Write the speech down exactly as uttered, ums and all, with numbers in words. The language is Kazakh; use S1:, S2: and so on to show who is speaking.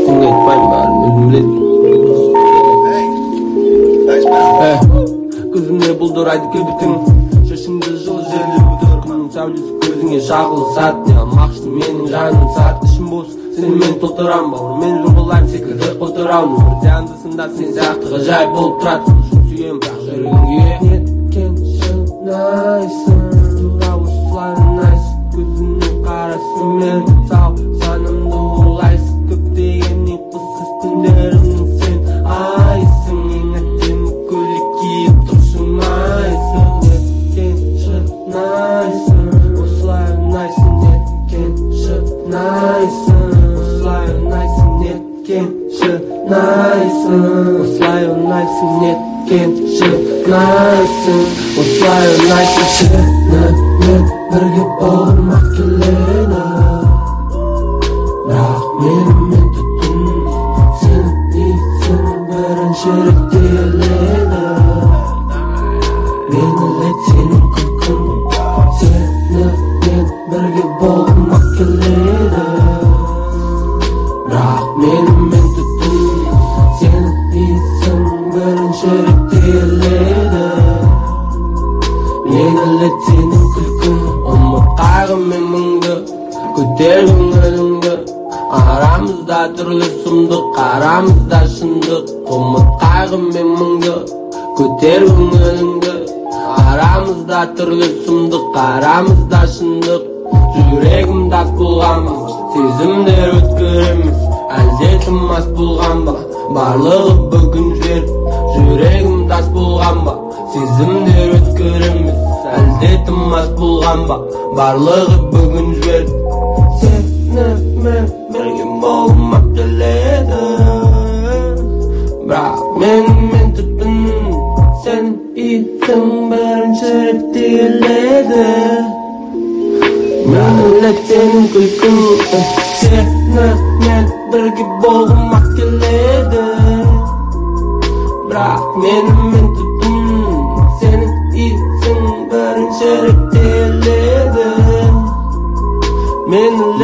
S1: Eşitini etmem ben, özür dilerim. Gözümde bulduraydı kirbitin, şaşındı jıl jeldi budur. Күннің сәулесі көзіңе шағылысады, деген мақшты менің жаным сат. Ішім бос, сені мен толтырам бауыр, мен жобалайым секілді қотырау. Өмірде анда-санда сен сияқты ғажайып болып тұрады, шын сүйем бірақ жүрегімге неткен шынайсың, тура осылай ұнайсың. Көзіңнің қарасы мен сау санымды улайсың, көптеген ұйқысыз күндерімнің сен айсың. Ең әдемі көйлек киіп тұрсың айсың, неткен шынайсың, осылай ұнайсың, неткен шынайсың, осылай ұнайсың, неткен шынайсың, осылай ұнайсың, неткен шынайсың, осылай ұнайсың. Сенімен бірге болмақ келеді, бірақ менімен түтін сен дейсің бірінші рет келеді. Мені сенің күлкің сенімен бірге болмақ келеді, бірақ менімен түтін сен дейсің бірінші рет келеді. Мені сенің күлкің ұмыт қайғы мен мұңды, көтер көңіліңді. Арамызда түрлі сұмдық, арамызда шындық. Ұмыт қайғы мен мұңды, көтер көңіліңді. Арамызда түрлі сұмдық, арамызда шындық. Жүрегім тас болған ба, сезімдер өткір емес, әлде тым мас болған ба, барлығы бүгін жіберіп. Жүрегім тас болған ба, сезімдер өткір емес, әлде тым мас болған ба, барлығы бүгін жіберіп. Сенімен бірге болмақ келеді, бірақ менімен түтін сен иісің бірінші рет келеді. Мені сенің күлкің сенімен бірге болмақ келеді, бірақ менімен түтін сенің иісің бірінші рет келеді. Мені